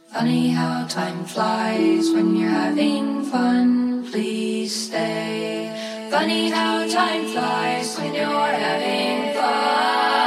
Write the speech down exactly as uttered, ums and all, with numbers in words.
Funny how time flies when you're having fun. Please stay. Funny how time flies when you're having fun.